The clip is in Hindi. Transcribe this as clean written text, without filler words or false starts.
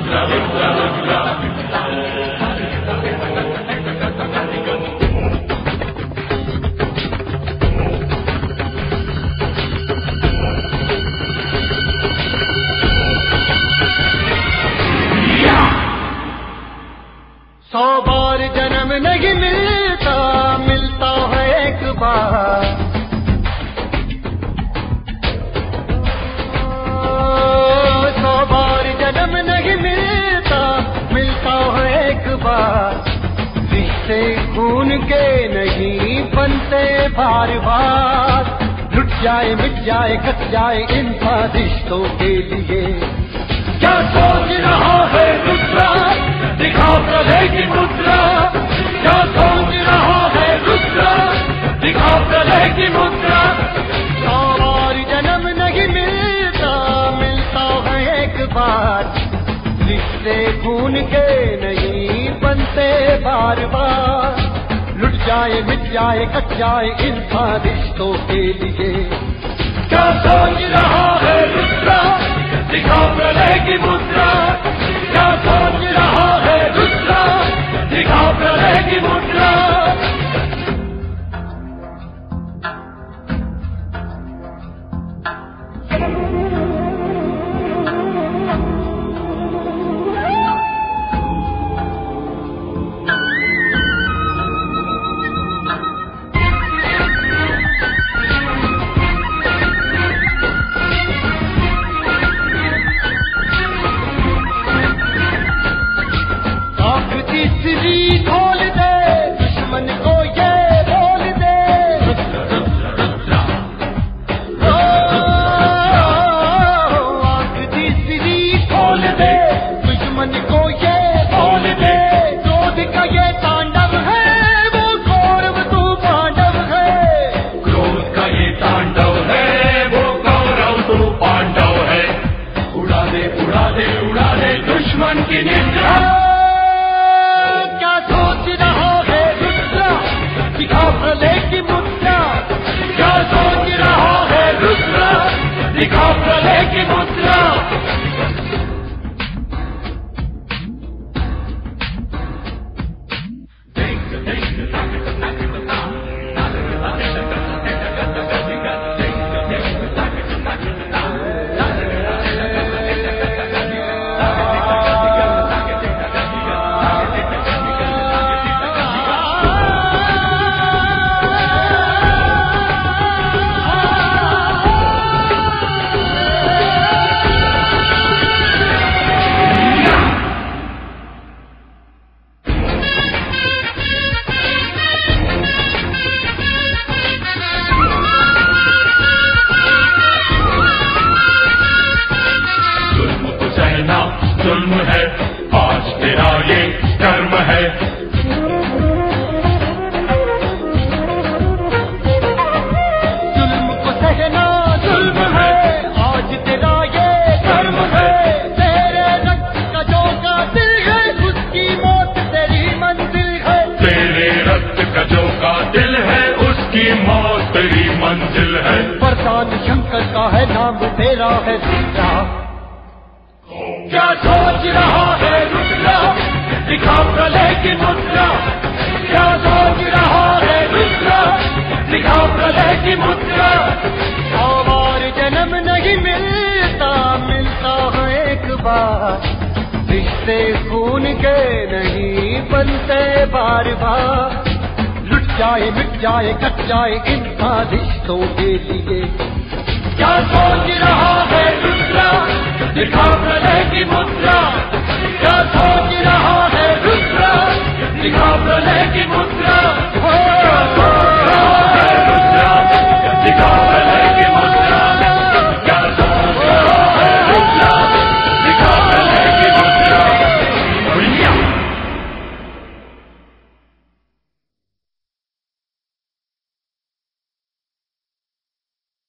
सौ बार जन्म नहीं मिलता, मिलता है एक बार। सौ बार जन्म नहीं मिलता, मिलता है एक बार। रिश्ते खून के नहीं बनते बार बार। लुट जाए मिट जाए कट जाए इन रिश्तों के लिए। क्या सोच रहा है दूसरा, दिखा प्रलय की मुद्रा। क्या सोच रहा है दूसरा, दिखा प्रलय की मुद्रा। सौ बार जन्म नहीं मिलता, मिलता है एक बार। रिश्ते खून के नहीं बनते बार बार। लुट जाए मिट जाए कट जाए इन रिश्तों के लिए। क्या सोच रहा है दूसरा, दिखा प्रलय की मुद्रा। क्या सोच रहा है दूसरा, दिखा प्रलय की मुद्रा। खोल दे दुश्मन को ये बोल दे। आंख तीसरी खोल दे दुश्मन को ये बोल दे। क्रोध का ये तांडव है, वो कौरव तू पांडव है। क्रोध का ये तांडव है, वो कौरव तू पांडव है। उड़ा दे उड़ा दे उड़ा दे दुश्मन की निद्रा। दिखा प्रलय की मुद्रा। क्या सोच रहा है दूसरा, दिखा प्रलय की मुद्रा। जुल्म है आज तेरा ये कर्म है। जुल्म को सहना जुल्म है, आज तेरा ये कर्म है। तेरे रक्त का जो कातिल है, उसकी मौत तेरी मंजिल है। तेरे रक्त का जो कातिल है, उसकी मौत तेरी मंजिल है। वरदान शंकर का है, नाम तेरा है रुद्रा। क्या सोच रहा है रुद्रा, दिखा प्रलय की मुद्रा। क्या सोच रहा है रुद्रा, दिखा प्रलय की मुद्रा। सौ बार जन्म नहीं मिलता, मिलता है एक बार। रिश्ते खून के नहीं बनते बार बार। लुट जाए मिट जाए कट जाए इन रिश्तों के लिए। क्या सोच रहा है रुद्रा, दिखा प्रलय की मुद्रा। क्या सोच रहा है रुद्रा, दिखा प्रलय की मुद्रा।